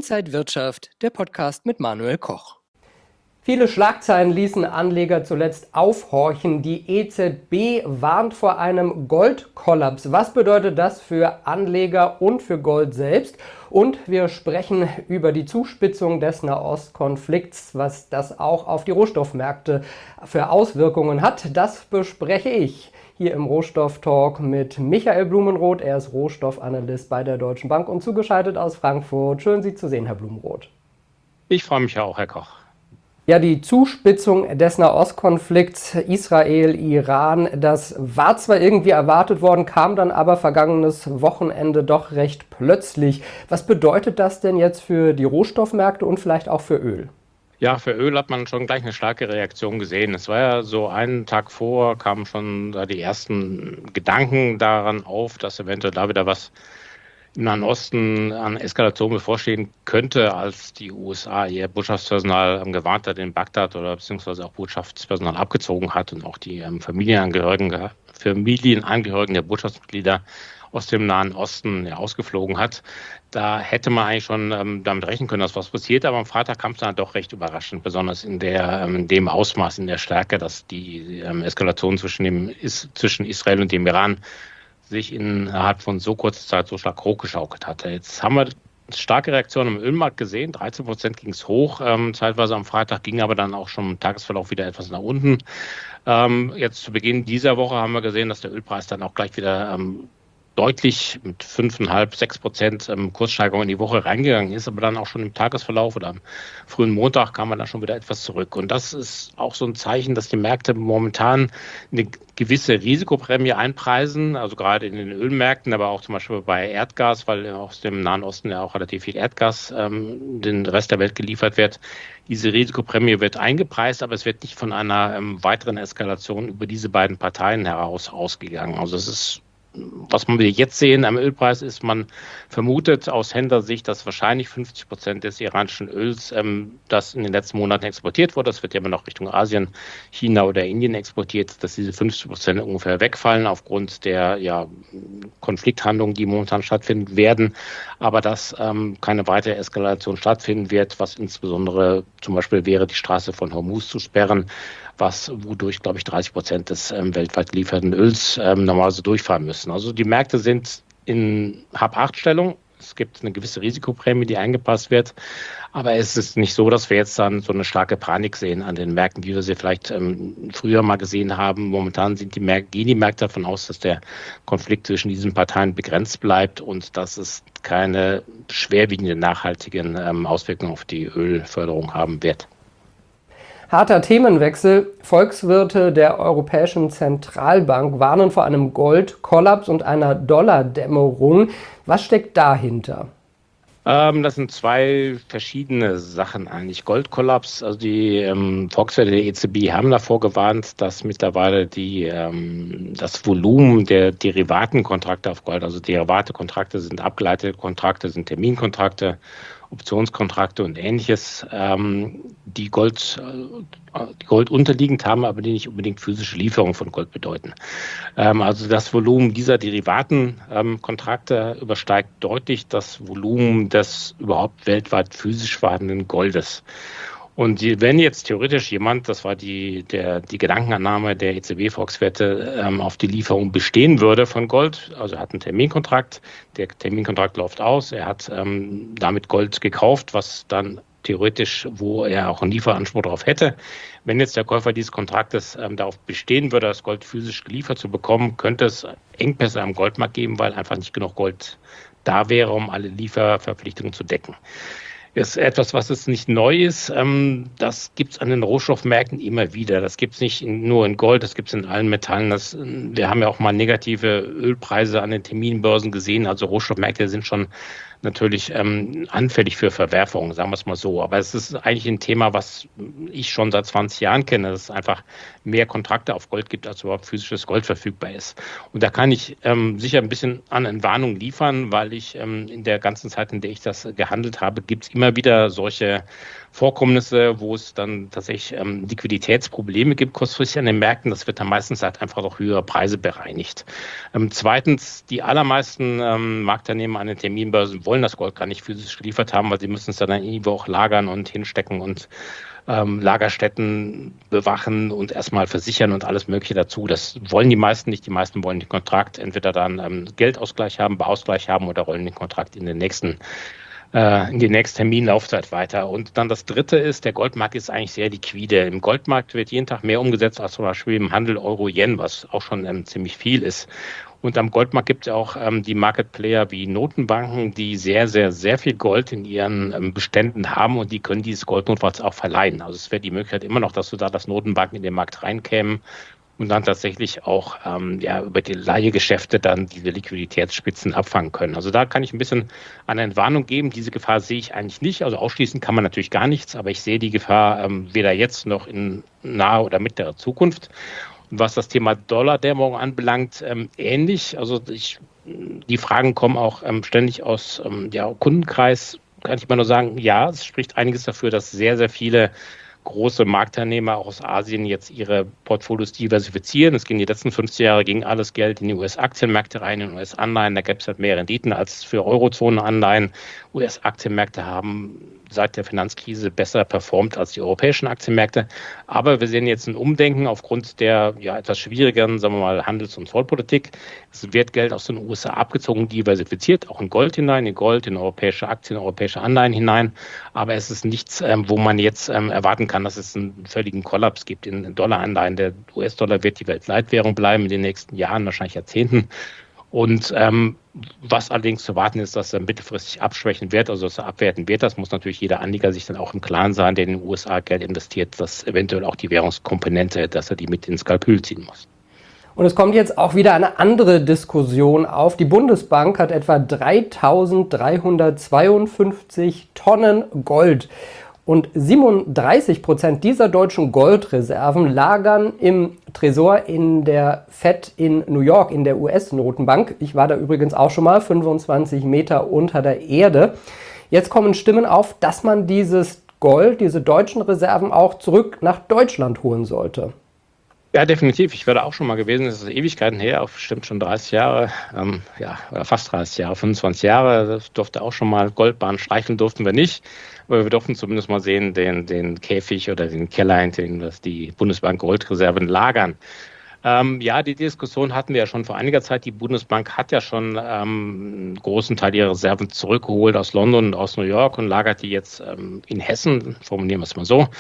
Inside Wirtschaft, der Podcast mit Manuel Koch. Viele Schlagzeilen ließen Anleger zuletzt aufhorchen. Die EZB warnt vor einem Goldkollaps. Was bedeutet das für Anleger und für Gold selbst? Und wir sprechen über die Zuspitzung des Nahostkonflikts, was das auch auf die Rohstoffmärkte für Auswirkungen hat. Das bespreche ich hier im Rohstofftalk mit Michael Blumenroth. Er ist Rohstoffanalyst bei der Deutschen Bank und zugeschaltet aus Frankfurt. Schön, Sie zu sehen, Herr Blumenroth. Ich freue mich auch, Herr Koch. Ja, die Zuspitzung des Nahostkonflikts Israel-Iran, das war zwar irgendwie erwartet worden, kam dann aber vergangenes Wochenende doch recht plötzlich. Was bedeutet das denn jetzt für die Rohstoffmärkte und vielleicht auch für Öl? Ja, für Öl hat man schon gleich eine starke Reaktion gesehen. Es war ja so einen Tag vor, kamen schon da die ersten Gedanken daran auf, dass eventuell da wieder was im Nahen Osten an Eskalation bevorstehen könnte, als die USA ihr Botschaftspersonal gewarnt hat in Bagdad oder beziehungsweise auch Botschaftspersonal abgezogen hat und auch die Familienangehörigen der Botschaftsmitglieder aus dem Nahen Osten ausgeflogen hat. Da hätte man eigentlich schon damit rechnen können, dass was passiert, aber am Freitag kam es dann doch recht überraschend, besonders in dem Ausmaß, in der Stärke, dass die Eskalation zwischen Israel und dem Iran sich innerhalb von so kurzer Zeit so stark hochgeschaukelt hatte. Jetzt haben wir starke Reaktionen im Ölmarkt gesehen. 13% ging es hoch, zeitweise am Freitag, ging aber dann auch schon im Tagesverlauf wieder etwas nach unten. Jetzt zu Beginn dieser Woche haben wir gesehen, dass der Ölpreis dann auch gleich wieder deutlich mit 5,5-6% Kurssteigerung in die Woche reingegangen ist, aber dann auch schon im Tagesverlauf oder am frühen Montag kam man dann schon wieder etwas zurück. Und das ist auch so ein Zeichen, dass die Märkte momentan eine gewisse Risikoprämie einpreisen, also gerade in den Ölmärkten, aber auch zum Beispiel bei Erdgas, weil aus dem Nahen Osten ja auch relativ viel Erdgas den Rest der Welt geliefert wird. Diese Risikoprämie wird eingepreist, aber es wird nicht von einer weiteren Eskalation über diese beiden Parteien heraus ausgegangen. Also es ist, was wir jetzt sehen am Ölpreis, ist, man vermutet aus Händlersicht, dass wahrscheinlich 50% des iranischen Öls, das in den letzten Monaten exportiert wurde, das wird ja immer noch Richtung Asien, China oder Indien exportiert, dass diese 50% ungefähr wegfallen aufgrund der Konflikthandlungen, die momentan stattfinden werden, aber dass keine weitere Eskalation stattfinden wird, was insbesondere zum Beispiel wäre, die Straße von Hormuz zu sperren, wodurch, glaube ich, 30% des weltweit gelieferten Öls normalerweise durchfahren müssen. Also die Märkte sind in Hab-Acht-Stellung. Es gibt eine gewisse Risikoprämie, die eingepasst wird. Aber es ist nicht so, dass wir jetzt dann so eine starke Panik sehen an den Märkten, wie wir sie vielleicht früher mal gesehen haben. Momentan gehen die Märkte davon aus, dass der Konflikt zwischen diesen Parteien begrenzt bleibt und dass es keine schwerwiegenden nachhaltigen Auswirkungen auf die Ölförderung haben wird. Harter Themenwechsel. Volkswirte der Europäischen Zentralbank warnen vor einem Goldkollaps und einer Dollardämmerung. Was steckt dahinter? Das sind zwei verschiedene Sachen eigentlich. Goldkollaps, also die Volkswirte der EZB haben davor gewarnt, dass mittlerweile das Volumen der Derivatenkontrakte auf Gold, also Derivatekontrakte sind abgeleitete Kontrakte, sind Terminkontrakte, Optionskontrakte und Ähnliches, die Gold unterliegend haben, aber die nicht unbedingt physische Lieferung von Gold bedeuten. Also das Volumen dieser Derivatenkontrakte übersteigt deutlich das Volumen des überhaupt weltweit physisch vorhandenen Goldes. Und wenn jetzt theoretisch jemand, das war die Gedankenannahme der EZB-Volkswirte, auf die Lieferung bestehen würde von Gold, also er hat einen Terminkontrakt, der Terminkontrakt läuft aus, er hat damit Gold gekauft, was dann theoretisch, wo er auch einen Lieferanspruch darauf hätte. Wenn jetzt der Käufer dieses Kontraktes darauf bestehen würde, das Gold physisch geliefert zu bekommen, könnte es Engpässe am Goldmarkt geben, weil einfach nicht genug Gold da wäre, um alle Lieferverpflichtungen zu decken. Ist etwas, was jetzt nicht neu ist. Das gibt es an den Rohstoffmärkten immer wieder. Das gibt es nicht nur in Gold, das gibt es in allen Metallen. Wir haben ja auch mal negative Ölpreise an den Terminbörsen gesehen. Also Rohstoffmärkte sind schon natürlich anfällig für Verwerfungen, sagen wir es mal so. Aber es ist eigentlich ein Thema, was ich schon seit 20 Jahren kenne, dass es einfach mehr Kontrakte auf Gold gibt, als überhaupt physisches Gold verfügbar ist. Und da kann ich sicher ein bisschen an Entwarnung liefern, weil ich in der ganzen Zeit, in der ich das gehandelt habe, gibt es immer immer wieder solche Vorkommnisse, wo es dann tatsächlich Liquiditätsprobleme gibt kurzfristig an den Märkten. Das wird dann meistens halt einfach durch höhere Preise bereinigt. Zweitens, die allermeisten Marktteilnehmer an den Terminbörsen wollen das Gold gar nicht physisch geliefert haben, weil sie müssen es dann irgendwo auch lagern und hinstecken und Lagerstätten bewachen und erstmal versichern und alles Mögliche dazu. Das wollen die meisten nicht. Die meisten wollen den Kontrakt entweder dann Geldausgleich haben, Beausgleich haben oder rollen den Kontrakt in die nächste Terminlaufzeit weiter. Und dann das Dritte ist, der Goldmarkt ist eigentlich sehr liquide. Im Goldmarkt wird jeden Tag mehr umgesetzt als zum Beispiel im Handel Euro-Yen, was auch schon ziemlich viel ist. Und am Goldmarkt gibt es auch die Market Player wie Notenbanken, die sehr, sehr, sehr viel Gold in ihren Beständen haben und die können dieses Gold notfalls auch verleihen. Also es wäre die Möglichkeit immer noch, dass dass Notenbanken in den Markt reinkämen und dann tatsächlich auch über die Leihgeschäfte dann diese Liquiditätsspitzen abfangen können. Also da kann ich ein bisschen eine Entwarnung geben. Diese Gefahr sehe ich eigentlich nicht. Also ausschließen kann man natürlich gar nichts, aber ich sehe die Gefahr weder jetzt noch in naher oder mittlerer Zukunft. Und was das Thema Dollardämmerung anbelangt, ähnlich. Also die Fragen kommen auch ständig aus Kundenkreis. Kann ich mal nur sagen, ja, es spricht einiges dafür, dass sehr, sehr viele große Marktteilnehmer auch aus Asien jetzt ihre Portfolios diversifizieren. Es ging die letzten 50 Jahre, ging alles Geld in die US-Aktienmärkte rein, in US-Anleihen. Da gab es halt mehr Renditen als für Eurozone-Anleihen. US-Aktienmärkte haben seit der Finanzkrise besser performt als die europäischen Aktienmärkte. Aber wir sehen jetzt ein Umdenken aufgrund der etwas schwierigeren, sagen wir mal, Handels- und Zollpolitik. Es wird Geld aus den USA abgezogen, diversifiziert, auch in Gold hinein, in europäische Aktien, europäische Anleihen hinein. Aber es ist nichts, wo man jetzt erwarten kann, dass es einen völligen Kollaps gibt in Dollaranleihen. Der US-Dollar wird die Weltleitwährung bleiben in den nächsten Jahren, wahrscheinlich Jahrzehnten. Und was allerdings zu warten ist, dass er mittelfristig abschwächen wird, also dass er abwerten wird. Das muss natürlich jeder Anleger sich dann auch im Klaren sein, der in den USA Geld investiert, dass eventuell auch die Währungskomponente, dass er die mit ins Kalkül ziehen muss. Und es kommt jetzt auch wieder eine andere Diskussion auf. Die Bundesbank hat etwa 3.352 Tonnen Gold. Und 37% dieser deutschen Goldreserven lagern im Tresor in der Fed in New York, in der US-Notenbank. Ich war da übrigens auch schon mal, 25 Meter unter der Erde. Jetzt kommen Stimmen auf, dass man dieses Gold, diese deutschen Reserven auch zurück nach Deutschland holen sollte. Ja, definitiv. Ich war da auch schon mal gewesen. Das ist Ewigkeiten her, auch bestimmt schon 30 Jahre, oder fast 30 Jahre, 25 Jahre. Das durfte auch schon mal Goldbahn streicheln, durften wir nicht. Aber wir durften zumindest mal sehen, den Käfig oder den Keller, in dem das die Bundesbank Goldreserven lagern. Die Diskussion hatten wir ja schon vor einiger Zeit. Die Bundesbank hat ja schon einen großen Teil ihrer Reserven zurückgeholt aus London und aus New York und lagert die jetzt in Hessen, formulieren wir es mal so.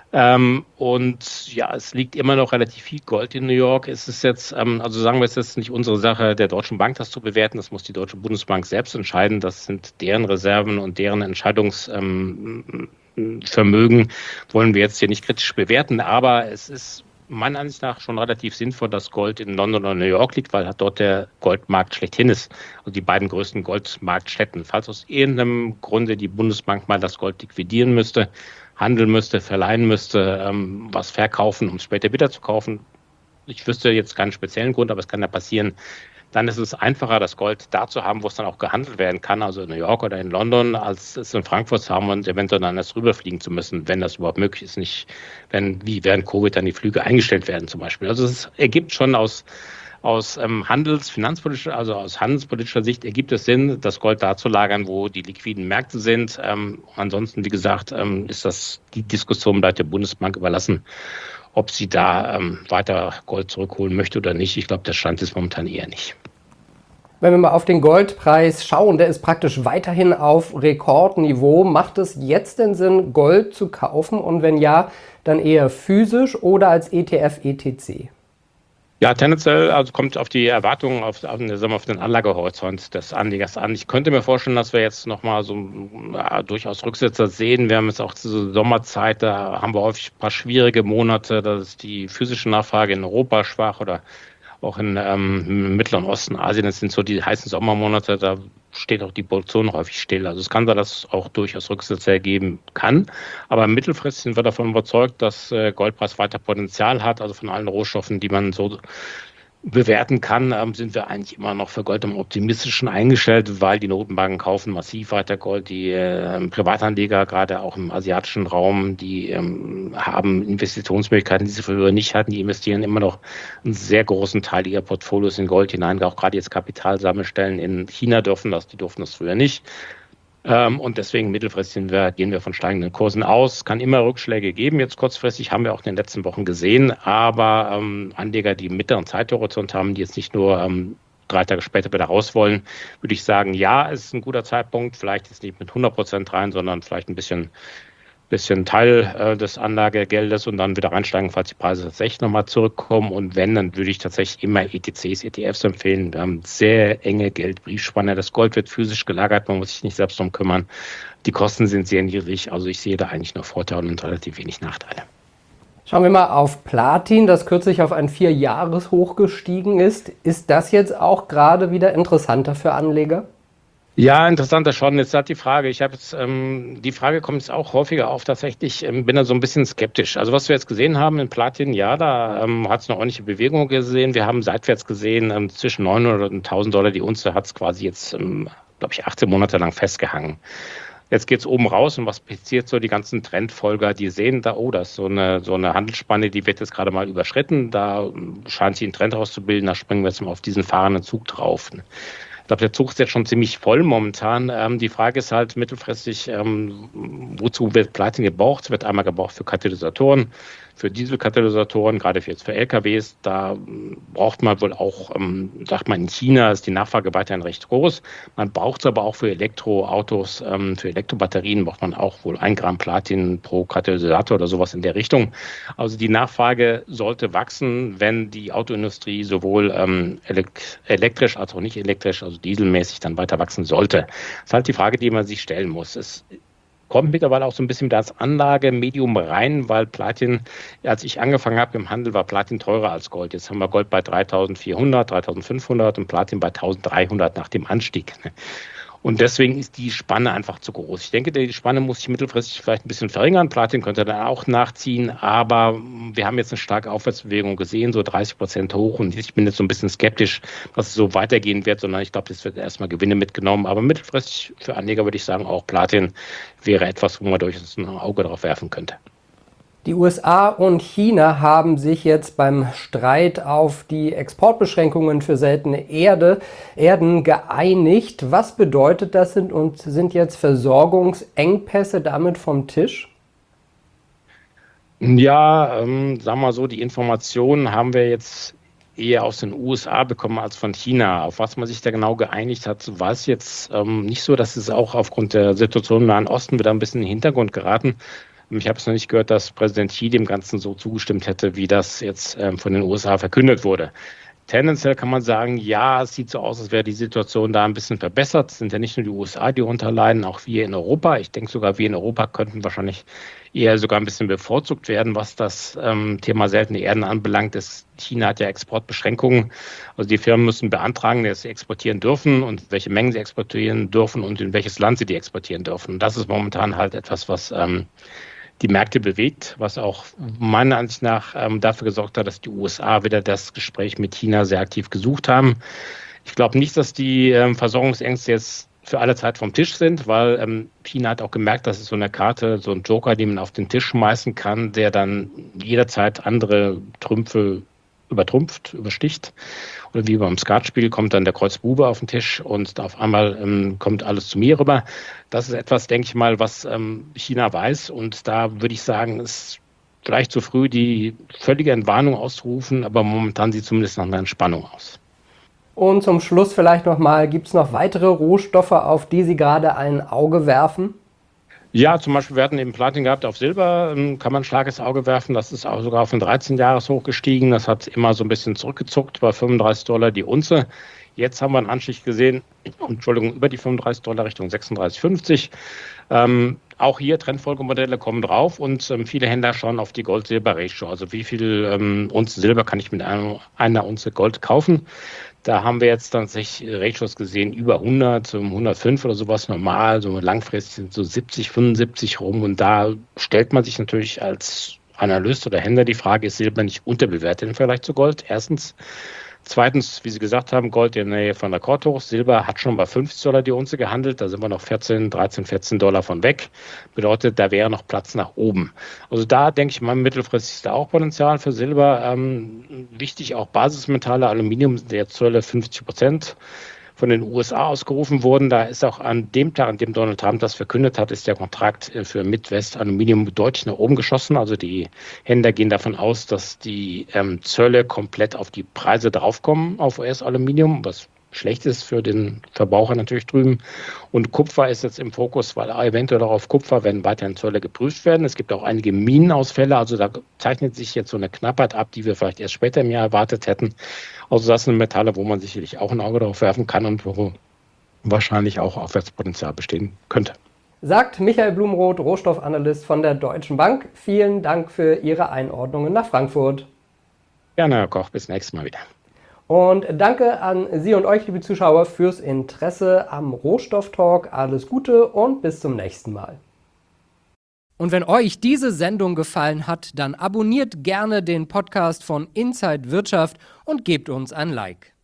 Es liegt immer noch relativ viel Gold in New York. Es ist jetzt, sagen wir, es ist nicht unsere Sache der Deutschen Bank, das zu bewerten. Das muss die Deutsche Bundesbank selbst entscheiden. Das sind deren Reserven und deren Entscheidungsvermögen wollen wir jetzt hier nicht kritisch bewerten. Aber es ist meiner Ansicht nach schon relativ sinnvoll, dass Gold in London oder New York liegt, weil dort der Goldmarkt schlechthin ist. Also die beiden größten Goldmarktstätten. Falls aus irgendeinem Grunde die Bundesbank mal das Gold liquidieren müsste, handeln müsste, verleihen müsste, was verkaufen, um es später wieder zu kaufen. Ich wüsste jetzt keinen speziellen Grund, aber es kann ja passieren. Dann ist es einfacher, das Gold da zu haben, wo es dann auch gehandelt werden kann, also in New York oder in London, als es in Frankfurt zu haben und eventuell dann erst rüberfliegen zu müssen, wenn das überhaupt möglich ist, nicht, wie während Covid dann die Flüge eingestellt werden zum Beispiel. Also es ergibt schon aus handelspolitischer Sicht ergibt es Sinn, das Gold da zu lagern, wo die liquiden Märkte sind. Ansonsten, wie gesagt, ist das die Diskussion bleibt der Bundesbank überlassen, ob sie da weiter Gold zurückholen möchte oder nicht. Ich glaube, der Stand ist momentan eher nicht. Wenn wir mal auf den Goldpreis schauen, der ist praktisch weiterhin auf Rekordniveau. Macht es jetzt den Sinn, Gold zu kaufen? Und wenn ja, dann eher physisch oder als ETF, ETC? Ja, tendenziell kommt auf die Erwartungen auf den Anlagehorizont des Anlegers an. Ich könnte mir vorstellen, dass wir jetzt nochmal durchaus Rücksetzer sehen. Wir haben jetzt auch diese Sommerzeit, da haben wir häufig ein paar schwierige Monate. Da ist die physische Nachfrage in Europa schwach oder auch im Mittleren Osten, Asien. Das sind so die heißen Sommermonate, da steht auch die Produktion häufig still. Also es kann sein, dass es auch durchaus Rücksetzer geben kann. Aber mittelfristig sind wir davon überzeugt, dass Goldpreis weiter Potenzial hat, also von allen Rohstoffen, die man so bewerten kann, sind wir eigentlich immer noch für Gold am optimistischen eingestellt, weil die Notenbanken kaufen massiv weiter Gold. Die Privatanleger, gerade auch im asiatischen Raum, die haben Investitionsmöglichkeiten, die sie früher nicht hatten. Die investieren immer noch einen sehr großen Teil ihrer Portfolios in Gold hinein. Auch gerade jetzt Kapitalsammelstellen in China dürfen das, die durften das früher nicht. Und deswegen mittelfristig gehen wir von steigenden Kursen aus. Kann immer Rückschläge geben. Jetzt kurzfristig haben wir auch in den letzten Wochen gesehen. Aber Anleger, die einen mittleren Zeithorizont haben, die jetzt nicht nur 3 Tage später wieder raus wollen, würde ich sagen, ja, es ist ein guter Zeitpunkt. Vielleicht jetzt nicht mit 100% rein, sondern vielleicht ein bisschen Teil des Anlagegeldes und dann wieder reinsteigen, falls die Preise tatsächlich nochmal zurückkommen. Und wenn, dann würde ich tatsächlich immer ETCs, ETFs empfehlen. Wir haben sehr enge Geldbriefspanne. Das Gold wird physisch gelagert, man muss sich nicht selbst drum kümmern. Die Kosten sind sehr niedrig, also ich sehe da eigentlich nur Vorteile und relativ wenig Nachteile. Schauen wir mal auf Platin, das kürzlich auf ein 4-Jahres-Hoch gestiegen ist. Ist das jetzt auch gerade wieder interessanter für Anleger? Ja, interessanter schon. Jetzt hat die Frage, die Frage kommt jetzt auch häufiger auf, tatsächlich bin da so ein bisschen skeptisch. Also was wir jetzt gesehen haben in Platin, ja, da hat es eine ordentliche Bewegung gesehen. Wir haben seitwärts gesehen, zwischen 900 und $1.000 die Unze hat es quasi jetzt, glaube ich, 18 Monate lang festgehangen. Jetzt geht es oben raus und was passiert so? Die ganzen Trendfolger, die sehen da, oh, das ist so eine Handelsspanne, die wird jetzt gerade mal überschritten. Da scheint sich ein Trend rauszubilden, da springen wir jetzt mal auf diesen fahrenden Zug drauf. Ich glaube, der Zug ist jetzt schon ziemlich voll momentan. Die Frage ist halt mittelfristig, wozu wird Platin gebraucht? Es wird einmal gebraucht für Katalysatoren, für Dieselkatalysatoren, gerade jetzt für LKWs. Da braucht man wohl auch, sagt man, in China ist die Nachfrage weiterhin recht groß. Man braucht es aber auch für Elektroautos, für Elektrobatterien braucht man auch wohl 1 Gramm Platin pro Katalysator oder sowas in der Richtung. Also die Nachfrage sollte wachsen, wenn die Autoindustrie sowohl elektrisch als auch nicht elektrisch, also dieselmäßig dann weiter wachsen sollte. Das ist halt die Frage, die man sich stellen muss. Es kommt mittlerweile auch so ein bisschen wieder als Anlagemedium rein, weil Platin, als ich angefangen habe im Handel, war Platin teurer als Gold. Jetzt haben wir Gold bei 3.400, 3.500 und Platin bei 1.300 nach dem Anstieg. Und deswegen ist die Spanne einfach zu groß. Ich denke, die Spanne muss sich mittelfristig vielleicht ein bisschen verringern. Platin könnte dann auch nachziehen, aber wir haben jetzt eine starke Aufwärtsbewegung gesehen, so 30% hoch. Und ich bin jetzt so ein bisschen skeptisch, dass es so weitergehen wird, sondern ich glaube, das wird erstmal Gewinne mitgenommen. Aber mittelfristig für Anleger würde ich sagen, auch Platin wäre etwas, wo man durchaus ein Auge drauf werfen könnte. Die USA und China haben sich jetzt beim Streit auf die Exportbeschränkungen für seltene Erden geeinigt. Was bedeutet das und sind jetzt Versorgungsengpässe damit vom Tisch? Ja, sagen wir mal so, die Informationen haben wir jetzt eher aus den USA bekommen als von China. Auf was man sich da genau geeinigt hat, war es jetzt nicht so, dass es auch aufgrund der Situation im Nahen Osten wieder ein bisschen in den Hintergrund geraten. Ich habe es noch nicht gehört, dass Präsident Xi dem Ganzen so zugestimmt hätte, wie das jetzt von den USA verkündet wurde. Tendenziell kann man sagen, ja, es sieht so aus, als wäre die Situation da ein bisschen verbessert. Es sind ja nicht nur die USA, die unterleiden, auch wir in Europa. Ich denke sogar, wir in Europa könnten wahrscheinlich eher sogar ein bisschen bevorzugt werden, was das Thema seltene Erden anbelangt. China hat ja Exportbeschränkungen. Also die Firmen müssen beantragen, dass sie exportieren dürfen und welche Mengen sie exportieren dürfen und in welches Land sie die exportieren dürfen. Und das ist momentan halt etwas, was die Märkte bewegt, was auch meiner Ansicht nach dafür gesorgt hat, dass die USA wieder das Gespräch mit China sehr aktiv gesucht haben. Ich glaube nicht, dass die Versorgungsängste jetzt für alle Zeit vom Tisch sind, weil China hat auch gemerkt, dass es so eine Karte, so ein Joker, den man auf den Tisch schmeißen kann, der dann jederzeit andere Trümpfe übersticht. Oder wie beim Skatspiel kommt dann der Kreuz Bube auf den Tisch und auf einmal kommt alles zu mir rüber. Das ist etwas, denke ich mal, was China weiß. Und da würde ich sagen, ist vielleicht zu früh, die völlige Entwarnung auszurufen, aber momentan sieht zumindest nach einer Entspannung aus. Und zum Schluss vielleicht nochmal, gibt es noch weitere Rohstoffe, auf die Sie gerade ein Auge werfen? Ja, zum Beispiel, wir hatten eben Platin gehabt, auf Silber kann man ein starkes Auge werfen. Das ist auch sogar auf ein 13-Jahres-Hoch gestiegen. Das hat immer so ein bisschen zurückgezuckt bei $35 die Unze. Jetzt haben wir einen Anstieg gesehen, über die $35 Richtung 36,50. Auch hier Trendfolgemodelle kommen drauf und viele Händler schauen auf die Gold-Silber-Ratio. Also wie viel Unze Silber kann ich mit einer Unze Gold kaufen? Da haben wir jetzt tatsächlich Ratios gesehen, über 100, 105 oder sowas normal, so langfristig sind so 70, 75 rum. Und da stellt man sich natürlich als Analyst oder Händler die Frage, ist Silber nicht unterbewertet im Vergleich zu Gold? Erstens. Zweitens, wie Sie gesagt haben, Gold in der Nähe von Rekordhochs. Silber hat schon bei $50 die Unze gehandelt. Da sind wir noch 13 $14 von weg. Bedeutet, da wäre noch Platz nach oben. Also da denke ich mal, mittelfristig ist da auch Potenzial für Silber. Wichtig auch Basismetalle, Aluminium sind der Zölle 50% von den USA ausgerufen wurden. Da ist auch an dem Tag, an dem Donald Trump das verkündet hat, ist der Kontrakt für Midwest Aluminium deutlich nach oben geschossen. Also die Händler gehen davon aus, dass die Zölle komplett auf die Preise draufkommen auf US-Aluminium, was schlecht ist für den Verbraucher natürlich drüben. Und Kupfer ist jetzt im Fokus, weil eventuell auch auf Kupfer werden weiterhin Zölle geprüft werden. Es gibt auch einige Minenausfälle, also da zeichnet sich jetzt so eine Knappheit ab, die wir vielleicht erst später im Jahr erwartet hätten. Also das sind Metalle, wo man sicherlich auch ein Auge darauf werfen kann und wo wahrscheinlich auch Aufwärtspotenzial bestehen könnte. Sagt Michael Blumroth, Rohstoffanalyst von der Deutschen Bank. Vielen Dank für Ihre Einordnungen nach Frankfurt. Gerne, Herr Koch, bis nächstes Mal wieder. Und danke an Sie und euch, liebe Zuschauer, fürs Interesse am Rohstofftalk. Alles Gute und bis zum nächsten Mal. Und wenn euch diese Sendung gefallen hat, dann abonniert gerne den Podcast von Inside Wirtschaft und gebt uns ein Like.